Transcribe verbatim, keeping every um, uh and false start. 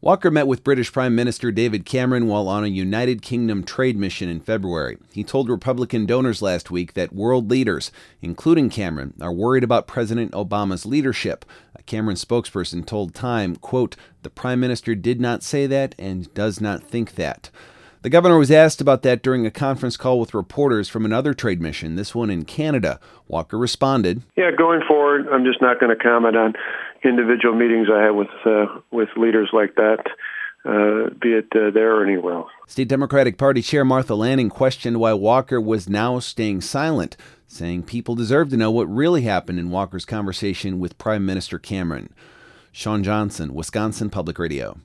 Walker met with British Prime Minister David Cameron while on a United Kingdom trade mission in February. He told Republican donors last week that world leaders, including Cameron, are worried about President Obama's leadership. A Cameron spokesperson told Time, quote, "The Prime Minister did not say that and does not think that." The governor was asked about that during a conference call with reporters from another trade mission, this one in Canada. Walker responded, Yeah, going forward, I'm just not going to comment on individual meetings I have with uh, with leaders like that, uh, be it uh, there or anywhere else. State Democratic Party Chair Martha Lanning questioned why Walker was now staying silent, saying people deserve to know what really happened in Walker's conversation with Prime Minister Cameron. Sean Johnson, Wisconsin Public Radio.